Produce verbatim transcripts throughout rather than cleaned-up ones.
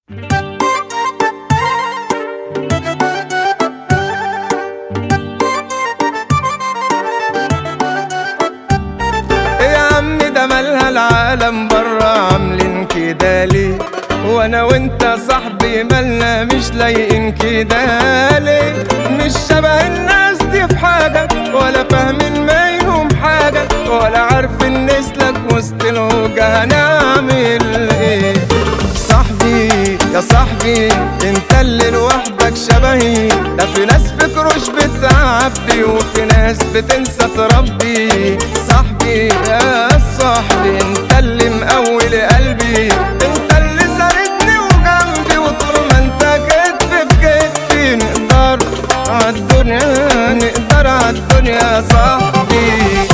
يا عم ده مالها العالم برا عاملين كده ليه، وانا وانت صاحبي مالنا مش لايقين كده ليه؟ مش شبه الناس دي في حاجة، ولا فاهمين منهم حاجة، ولا عارفين نسلك وسط الهوجة هنعمل ايه. صاحبي يا صاحبي انت اللي لوحدك شبهي، ده في ناس فكروش بتعبي وفي ناس بتنسى تربي. صاحبي يا صاحبي انت اللي مقول قلبي، انت اللي ساندني وجنبي، وطول ما انت كتف في كتفي نقدر عالدنيا، نقدر عالدنيا يا صاحبي.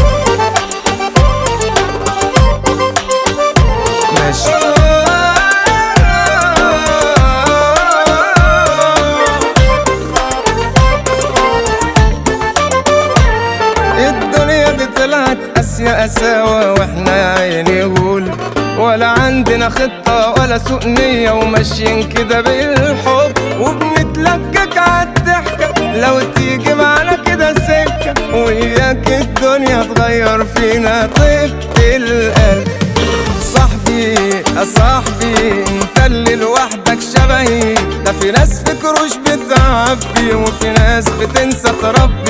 ماشي الدنيا دي طلعت قاسية قساوة، واحنا يا عيني غول، ولا عندنا خطة ولا سوء نية، وماشيين كده بالحب وبنتلكك عالضحكة. لو تيجي معانا كده سكة وياك الدنيا تغير فينا طيبة القلب. صاحبي يا صاحبي انت اللي لوحدك شبهي، ده في ناس فكروش بتعبي وفي ناس بتنسى تربي.